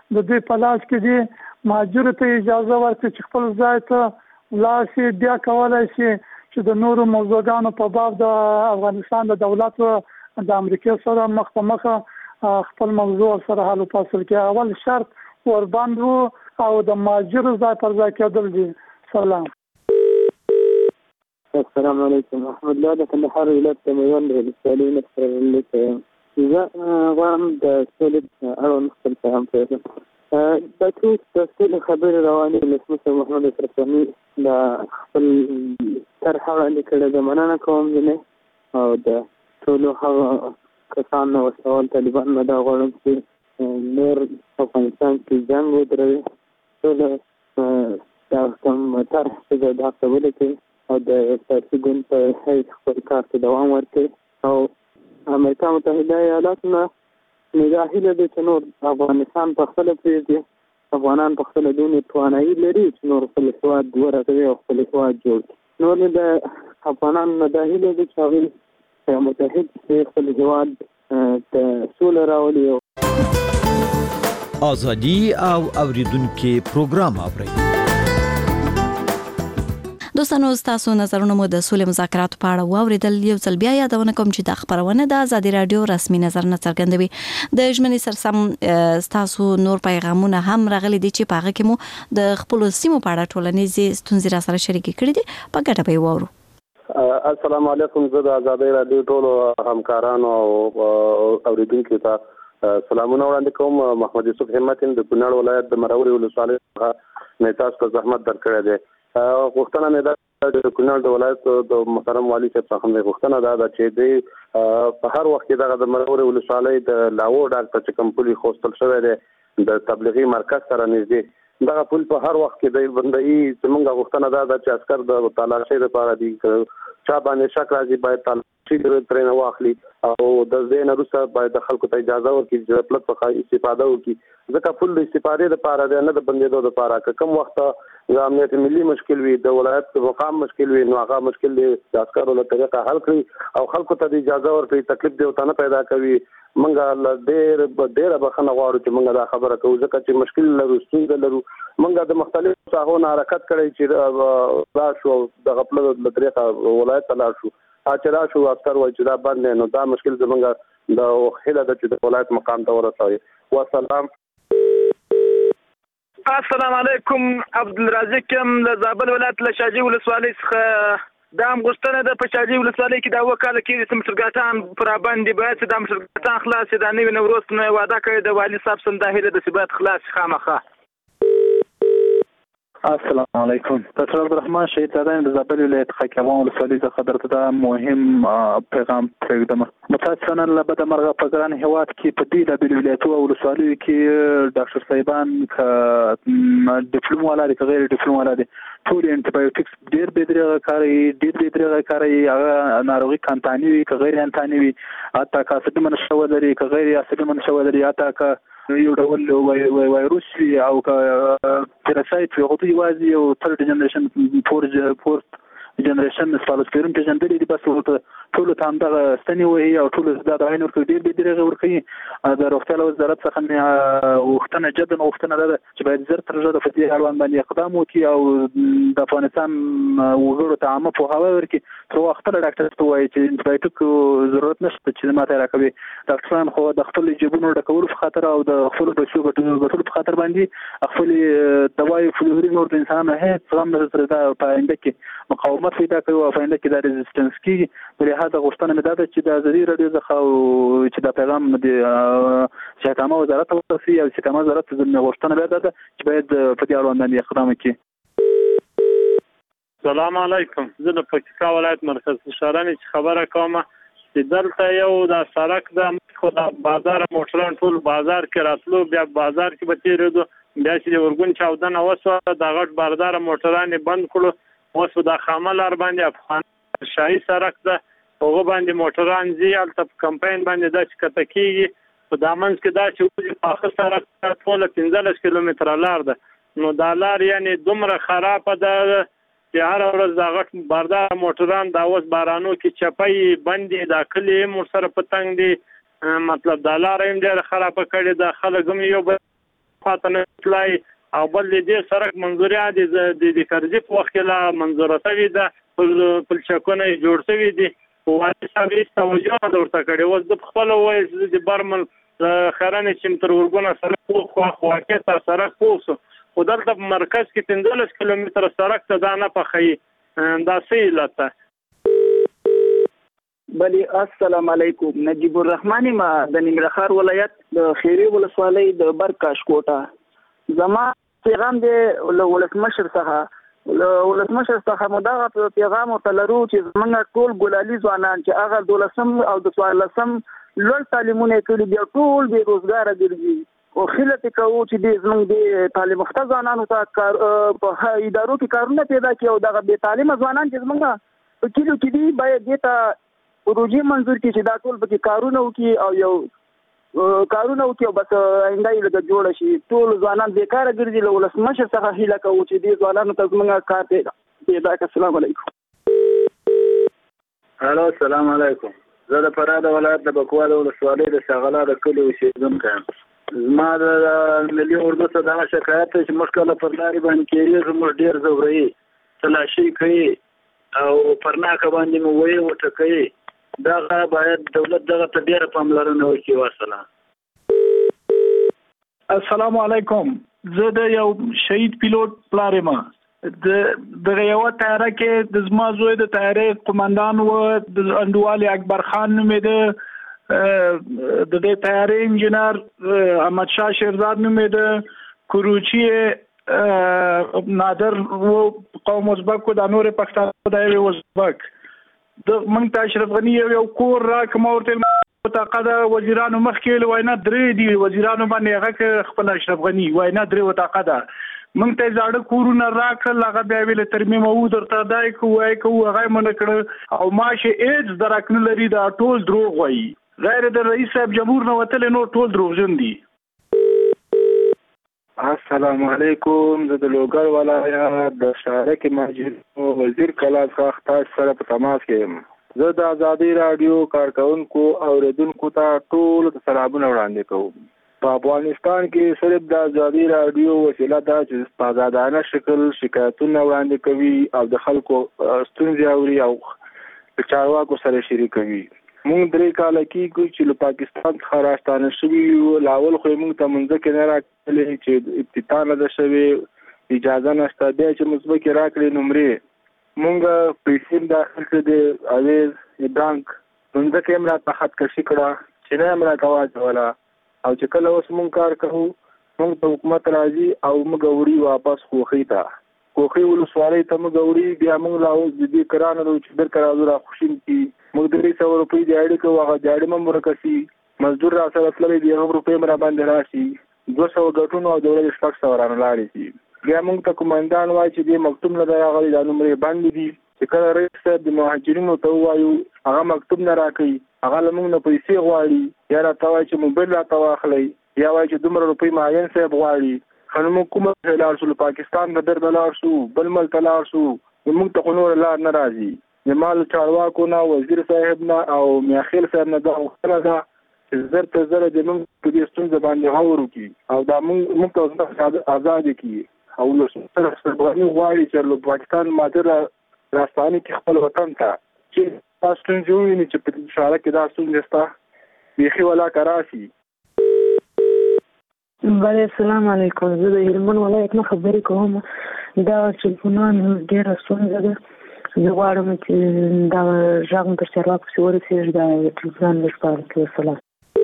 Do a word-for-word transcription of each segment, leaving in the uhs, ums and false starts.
د دوی په لاس کې دي مهاجر ته اجازه ورکړي چې خپل ځای ته ولاړ شي. بیا کولی شي چې د نورو موضوعګانو په باب د افغانستان د دولت د امریکا سره مخ په مخه خپل موضوع سره حل فصل کې اول شرط ورباند وو او د مهاجر ځای پر ځای کېدل دي. سلام. السلام علیکم. احمد الله د کندهار ولایت د میوند ولسوالۍ نه سره زه غواړم د سولې اړوند خپل پیغام پرېږدم. دا ټول د سولې خبرې روانې ولسمشر محمد اشرف غني د خپل طرحه وړاندې کړې ده. مننه کوم ځینې او د ټولو هغه کسان او سوال طالبان نه دا غواړم چې نور افغانستان کې جنګ ودروي. ټول دا کوم طرح چې د هغه ولیکي او د سیاسي ګوند په حیث خپل کار ته دوام ورکړي او امریکا متحده ایالاتو نه نگاه هیله ده چې نور افغانستان په خپله پرېږدي. افغانان په خپله دومره توانایي لري چې نور خپل هېواد ورغوي او خپل هېواد جوړ کړي. نور نو د افغانانو نه دا هیله ده چې هغوی متحد شي، خپل هېواد ته سوله راولي. ازادي او اوریدونکو پروګرام اورئ. دوستانو تاسو نظرونه مو د سولې مذاکرات په اړه واوریدل. یو ځل بیا یادونه کوم چې د خبرونه د ازادي رادیو رسمي نظر نه څرګندوي. د ژمنې سرسم تاسو نور پیغامونه هم راغلي دي چې پاغه کې مو د خپل سیمو په اړه ټولنیزې ستونزې را سره شریک کړي دي. په ګټه به وورو. السلام علیکم. زه د ازادي رادیو ټولو همکارانو او اوریدونکو ته سلامونه وړاندې کوم. محمد یوسف همت د کونړ ولایت د مروري ولسوالۍ څخه نیتاس ته زحمت درکړی دی. غوښتنه مې ده د کونړ د ولایت د محترم والي صاحب څخه مې غوښتنه ده چې د په هر وخت کې دغه د مروري ولسوالۍ د لاوو ډاکټر چې کوم پولي خوستل شوی دی د تبلیغي مرکز سره نږدې دغه پول په هر وخت کې د بندي زمونږ غوښتنه ده چې عسكر د تلاشۍ لپاره دي چا باندې شک راځي باید تلاشۍ ترې نه واخلي او د دې نه وروسته باید د خلکو ته اجازه ورکړي چې پلت څخه استفاده وکړي ځکه پول د استفادې لپاره دی نه د بندېدو لپاره. که کوم وخت د امنیت ملي مشکل وي د ولایت د مقام مشکل وي نو هغه مشکل دی د عسکرو له طریقه حل کړي او خلکو ته د اجازه ورکړي تکلیف دی ورته نه پیدا کوي. موږ ډېر ډېره بخښنه غواړو چې موږ دا خبره کوو ځکه چې مشکل لرو ستونزه لرو. موږ د مختلفو ساحو نه حرکت کړی چې لا شو د غپلو له طریقه ولایت ته لاړ شو چې لا شو عسکر وایي چې دا بند دی نو دا مشکل زموږ د هیله ده چې د ولایت مقام ته ورسوي. والسلام. السلام علیکم. عبدالرزاق کوم د زابل ولایت له شاجي ولسوالۍ څخه. دا هم غوښتنه ده په شاجي ولسوالۍ کې دا اووه کاله کېږي چې مشرګاټان پر باندې باید چې دا مشرګاټان خلاص شي. دا نوي نوروز نه وعده کړې د والي صاحب سم دا هیله ده چې باید خلاص شي خامخا. السلام علیکم. ډاکټر عبدالرحمن شهید زاده د زابل ولایت خاکیوان ولسوالۍ څخه درته دا مهم پیغام پرېږدم. متاسفانه له بده مرغه په ګران هېواد کې په دې بېلابېلو ولایتونو او ولسوالیو کې ډاکټر صاحبان که ډیپلوم والا دي که غیر ډیپلوم والا دي ټول انټيبایوټکس ډېر بې درېغه کاروي ډېر بې درېغه کاروي. هغه ناروغي کانتاني وي که غیر انتاني وي حتی که اسیدي منشأ ولري که غیر اسیدي منشأ ولري حتی که یو ډول وایروس وي او که پیراسایت وي هغه یوازې یو تھرډ جنریشن فور فورث جنریشن سپالوسپیرم پیژندلې دي بس ورته ټولو ته همدغه ستنې وهي او ټولو دا دوايان ورکوي ډېر بې درېغه ورکوي. د روغتیا له وزارت څخه مې غوښتنه جدا غوښتنه ده چې باید زر تر ژره په دې اړوند باندې اقدام وکړي او د افغانستان وګړو ته عامه پوهاوی ورکړي. تر وخته ډاکټر ته وایي چې انټيبایوټیک ضرورت نشته چې ماته راکوي. ډاکټران خو د خپل جیبونو ډکولو په خاطر او د خپل بچو ګټلو په خاطر باندې خپل دوايي فلوري نور د انسان هیڅ غم نه سره دا په آینده کې مقاومت پیدا کوي او په آینده کې دا ریزسټنس کېږي. په لحاظه غوښتنه مې دا ده چې د ازادي راډیو څخه چې دا پیغام د شهکامه وزارت ته ورسي او شهکامه وزارت ته زموږ غوښتنه بیا دا ده چې باید په دې اړوند باندې اقدام وکړي. سلام علیکم. زه د پکتیکا ولایت مرکز شهرانې چې خبره کوم چې دلته یو د سړک د خو د بازار موټران ټول بازار کې راتلو بیا بازار کې به تېرېدو بیا چې د ورګون چاودنه وسوه د غټ بازار موټران بند کړو. اوس د خامه لار باندې افغان شاهي سړک ده هغه باندې موټران ځي هلته په کمپاین باندې دا چې کته کېږي په دا منځ کې دا چې وځي پاخه سړک ټوله پنځلس کیلومتره لار ده. نو دا لار یعنې دومره خرابه ده چې هره ورځ دا غټ بازار موټران دا اوس بارانو کې چپۍ بندې دا کلي هم ورسره په تنګ دي. مطلب دا لاره هم ډېره خرابه کړې ده. خلک هم یو بل خاطر تلای او بل دې سرک منظوري عادي د دې فرضي په وخت کې لا منظوره شوې ده په چکونه جوړ شوی دي او هغه توجه ورته کړې و د خپل وایي د برمل خرانه چې تر ورګونه سره خو خواکه تر سره کوسو او دلته په مرکز کې پنځلس کیلومتره سړک ته دا نه پخې دا سې لته بلی السلام علیکم نجیب الرحمن ما د ننګرهار ولایت د خیری ولسوالۍ د برکاش کوټه زما پیغام دی ولسمشر څخه ولسمشر څخه مداغه پیغام ورتلرو چې موږ ټول ګلالي ځوانان چې هغه دولسم او د څوارلسم لوړ تعلیمونه کوي بیا ټول بې روزګاره ګرځي او خلک کوي چې د زموږ د تعلیم یافته ځوانانو ته کار په ادارو کې کارونه پیدا کوي او دغه بې تعلیمه ځوانان چې زموږ په کلیو کې دي باید دې پروژې منظور کړي چې دا ټول پکې کارونه وکړي او یو کارونه وکړي او بس آینده یې لږ جوړ شي ټول ځوانان بیکاره ګرځي له ولسمشر څخه هیله کوو چې دې ځوانانو ته زموږ کار پیدا پیدا کړي. السلام علیکم. هلو السلام علیکم. زه د فراه ولایت د بکوال ولسوالۍ د شغله د کلي اوسېدونکی یم. زما د ملي اردو څخه دغه شکایت دی چې موږ کله پر لارې باندې کېږي زموږ ډېر ځوروي تلاشي کوي او پر ناکه باندې مو وایي وټکوي دغه باید دولت دغه ته ډېره پاملرنه وکړي. وسلام. السلام علیکم. زه د یو شهید پیلوټ پلار یم. د دغه یوه تیاره کې د زما زوی د تیارې قمندان و د انډوال اکبر خان نومېده، د دې تیارې انجینر احمدشاه شیرزاد نومېده، کروچي نادر و قوم ازبک و د نورې پښتانه د یوې ازبک د موږ ته اشرف غني یو یو کور راکړه ما ورته وطاقه د وزیرانو مخکې ویل وایي نه درې دي وزیرانو باندې هغه خپل اشرف غني وایي نه درې وطاقه ده. موږ ته زاړه کورونه راکړل هغه بیا ویل ترمیم او درته دای کوو وایي کوو هغه یې منع کړه او معاش یې هېڅ درک نه لري دا ټول دروغ وایي غیر د رئیس صاحب جمهور نه وتلی نور ټول دروغجن دي. السلام علیکم. زه د لوګر ولایت د شارک ماجد وزیر کلاب خاخ تاج سره په تماس کې یم. زه د ازادي راډیو کارکونکو او اوریدونکو ته ټول سلامونه وړاندې کوم. په افغانستان کې صرف د ازادي راډیو وسیله ده چې په آزادانه شکل شکایتونه وړاندې کوي او د خلکو ستونزې اوري او د چارواکو سره شریکوي. مونږ درې کاله کېږو چې له پاکستان څخه راستانه شوي یو. لاول خو یې مونږ ته مځکې نه راکړلې چې ابتدا نه ده شوې اجازه نشته. بیا چې مځکې راکړې نمرې مونږ پیسې هم داخل کړې د اویز بانک مځکه یې هم راته خطکشي کړه چې نه هم راته واچوله او چې کله اوس مونږ کار کوو مونږ ته حکومت راځي او موږ وړي واپس خوښۍ ته کوخۍ ولسوالۍ ته موږ وړي بیا مونږ لا اوس د دې کرانه ده چې درکه راځو را خوشیم کړي موږ درې سوه روپۍ دیاړي کوو هغه دیاړي هم ورکسي مزدور را سره تللی دی هغه روپۍ هم را باندې راشي دوه سوه ګټونو او د ورځې شپږ سوه رانه لاړې شي. بیا موږ ته قمندان وایي چې دې مکتوب نه دی راغلی دا نمرې بندې دي. چې کله رئیس صاحب د مهاجرینو ته ووایو هغه مکتوب نه راکوي هغه له موږ نه پیسې غواړي یا راته وایي چې موبایل راته واخلئ یا وایي چې دومره روپۍ معین صاحب غواړي. خو نو موږ کومه ځای لاړ شو پاکستان ته بیرته لاړ شو بل ملک ته لاړ شو نو موږ ته خو نوره لار نه راځي. د مال چارواکو نه وزیر صاحب نه او میاخیل صاحب نه دا غوښتنه ده چې زر تر زره د موږ په دې ستونزه باندې غور وکړي او دا موږ ته ازادي کړي او ولسمشر اشرف غني غواړي چې له پاکستان ماته راستانه کې خپل وطن ته چې تاسو ستونزې وویني چې په اشاره کې دا ستونزې شته بیخي ولا کراسي. بله السلام علیکم. زه د هلمند ولایت نه خبرې کوم. دا ټلیفونونه ډېره ستونزه ده. زه غواړم چې دا غږ مو تر چارواکو پسې ورسېږي دا ټلیفون لږ پاره کړي. السلام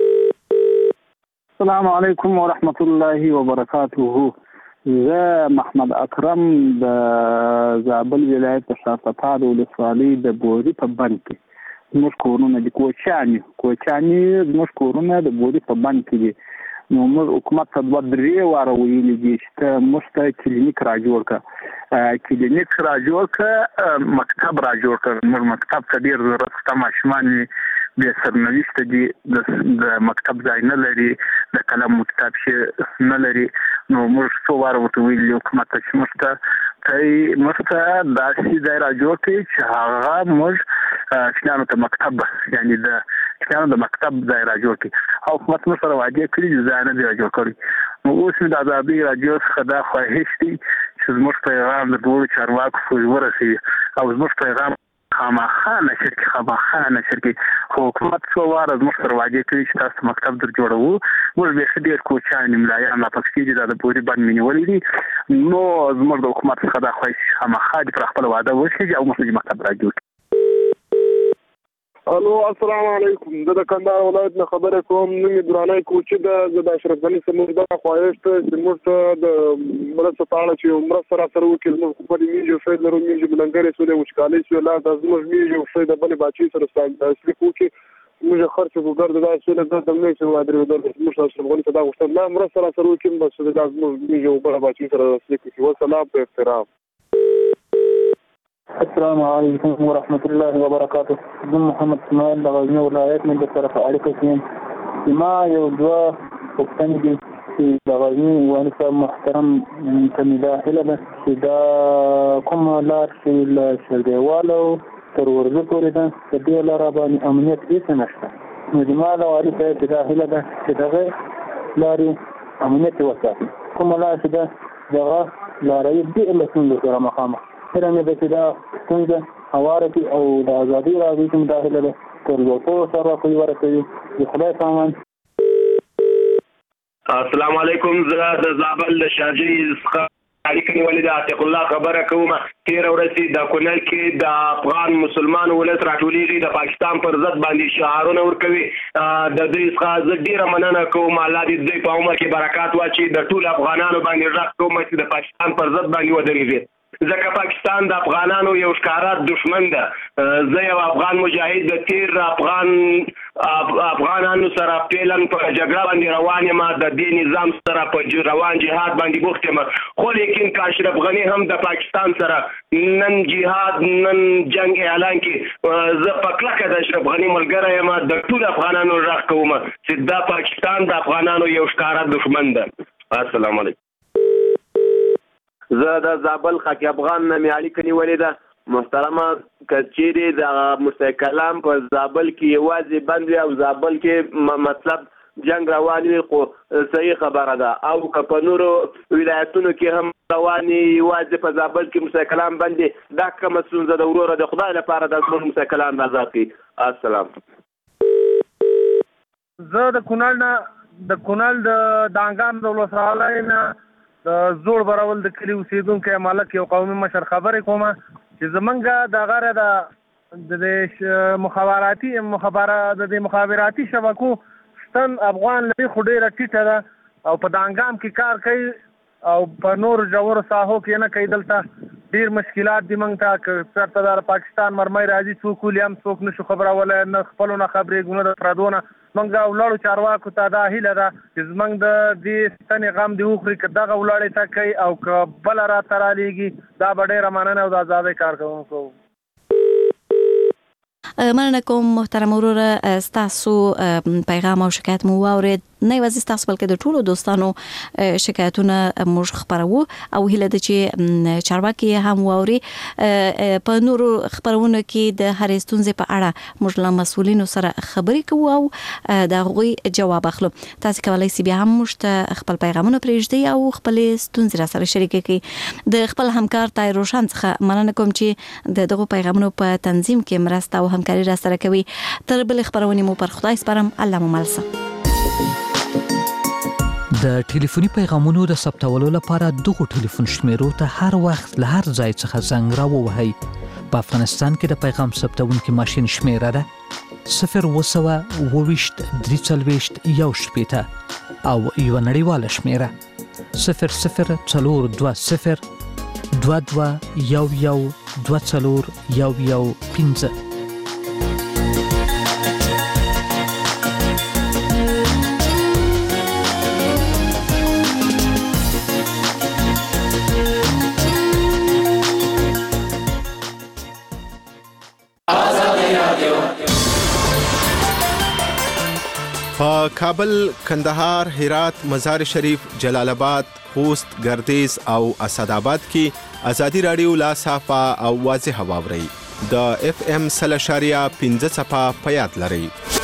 السلام علیکم ورحمة الله وبرکاته. زه محمد اکرم د زابل ولایت د شافتاد ولسوالۍ د بوري په بند کې زموږ کورونه دي کوچیاني کوچیاني زموږ کورونه د بوري په بند کې دي. نو موږ حکومت ته دوه درې واره ویلي دي چې موږ ته کلینیک را جوړ کړه کلینیک را جوړ کړه مکتب را جوړ کړه. موږ مکتب ته ډېر ضرورت شته ماشومان بې سرنوشته دي د مکتب ځای نه لري د قلم کتاب شي نه لري. نو موږ څو واره ورته ویلي دي حکومت ته چې موږ ته موږ ته داسې ځای را جوړ کړي چې هغه موږ شیانو ته مکتب یعنې د شیانو د مکتب ځای را جوړ کړي او حکومت موږ سره وعدې کړي چې ځای نه دی را جوړ کړی نو اوس د ازادي رادیو څخه دا خواهش دی چې زموږ پیغام د ټولو چارواکو پورې ورسېږي او زموږ پیغام خامخا نشر کې خامخا نشر کې حکومت څو واره زموږ سره وعده کوي چې تاسو مکتب در جوړوو موږ به ډېر کوچان ملایان لا پکې دي د پوري باندې منولې دي نو زموږ د حکومت څخه دا خواهش خامخا د خپل وعده وشي او موږ مکتب راځو. الو السلام علیکم. زه د کندهار ولایت نه خبره کوم. نوم یې درانه کوچی د زه د اشرف غني سمور دا خواهش ته چې موږ ته د مرسته تاړه چې مرسته را سره وکړي موږ په دې میجو فید لرو میجو بلنګرې سولې وشکالې سولې لا د زموږ میجو فید بل باچی سره تاسو کوکي موږ خرڅ وګرځو دا سولې د تمنې چې وادرو د موږ اشرف غني ته دا غوښتل لا مرسته را سره وکړي بس د زموږ میجو بل باچی سره تاسو کوکي وسلام په احترام. السلام علیکم ورحمۃ اللہ وبرکاتہ. زه محمد اسماعیل د غزنی ولایت نه د طرف اړیکه کوم. ما یو دوه پوښتنې دي چې د غزنی والي صاحب محترم ته مې دا هیله ده چې دا کوم لار چې له شلګیوالو تر ورځو پورې ده د دې لاره باندې امنیت هېڅ نشته. نو زما د والي صاحب ته دا هیله ده چې دغه لارې امنیت وساتي. کومه لار چې ده دغه لاره یې ډېر له ستونزو سره مخامخ سره مې د چې دا ستونزه هواره کړي او د ازادي راډیو چې مداخله ده تر یو څو سره کوي ورکوي د خدای سامان. السلام علیکم. زه د زابل د شاجي څخه اړیکه نیولې ده. عتیق الله خبره کوم. تېره ورځ د کونړ کې د افغان مسلمان ولس راټولېږي د پاکستان پر ضد باندې شعارونه ورکوي. د دوی څخه زه ډېره مننه کوم. الله دې دوی په عمر کې برکات واچوي. د ټولو افغانانو باندې غږ کوم چې د پاکستان پر ضد باندې ودرېږي ځکه پاکستان د افغانانو یو ښکاره دشمن ده. زه یو افغان مجاهد د تیر افغان افغانانو سره پیلن په جګړه باندې روان یم د دې نظام سره په روان جهاد باندې بوخت یم خو لیکن که اشرف غني هم د پاکستان سره نن جهاد نن جنگ اعلان کړي زه په کلکه د اشرف غني ملګری یم د ټولو افغانانو غږ کوم چې دا پاکستان د افغانانو یو ښکاره دشمن ده. السلام علیکم. زه د زابل خاکی افغان نه مې اړیکه نیولې ده. محترمه که چیرې د موسی کلام په زابل کې یوازې بند وي او زابل کې مطلب جنگ روان وي خو صحیح خبره ده او که په نورو ولایتونو کې هم روان وي یوازې په زابل کې موسی کلام بند وي دا کومه ستونزه ده وروره د خدای لپاره د زموږ موسی کلام آزاد کړي. السلام. زه د کونړ نه د کونړ د دانګام د ولسوالۍ نه د زوړ براول د کلي اوسېدونکی ملک یو قومي مشر خبرې کوم چې زمونږ د غره د مخابراتي مخابره د مخابراتي شبکو ستن افغان لري خو ډېره ټیټه ده او په دانګام کې کار کوي او په نور ژورو ساحو کې نه کوي. دلته ډېر مشکلات دي موږ ته که چېرته د پاکستان مرمۍ راځي څوک ولي هم څوک نشو خبرولی نه خپلو نه خبرېږو نه د پردو نه. موږ ولاړو چارواکو ته دا هیله ده چې زموږ د دې ستنې غم دې وخوري که دغه ولاړې ته کوي او که بله راته رالیږي دا به ډېره مننه او د ازادۍ کارکوونکو. مننه کوم محترم وروره ستاسو پیغام او شکایت مو واورید. نه یوازې ستاسو بلکې د ټولو دوستانو شکایتونه موږ خپرو او هیله ده چې چارواکي هم واوري. په نورو خبرونو کې د هرې ستونزې په اړه موږ له مسؤلینو سره خبرې کوو او د هغوی جواب اخلو. تاسو کولی شئ بیا هم موږ ته خپل پیغامونه پرېږدئ او خپلې ستونزې را سره شریکې کړئ. د خپل همکار طاهر روشن څخه مننه کوم چې د دغو پیغامونو په تنظیم کې مرسته او همکاري را سره کوي. تر بلې خبرونې مو پر خدای سپارم. الله مو مل شه. د ټلیفوني پیغامونو د ثبتولو لپاره دغه ټلیفون شمیرو ته هر وخت له هر ځای څخه زنګ راووهئ. په افغانستان کې د پیغام ثبتونکي ماشین شمیره ده صفر اووه سوه اووه ویشت درې څلوېښت یو شپېته او یوه نړیواله شمیره صفر صفر څلور دوه صفر دوه دوه یو یو دوه څلور یو یو پنځه. په کابل، کندهار، هرات، مزار شریف، جلال آباد، خوست، ګردیز او اسداباد کې ازادي رادیو لا صافه او واضح واوري. د اف ام سل اشاریه پنځه صفه په یاد لرئ.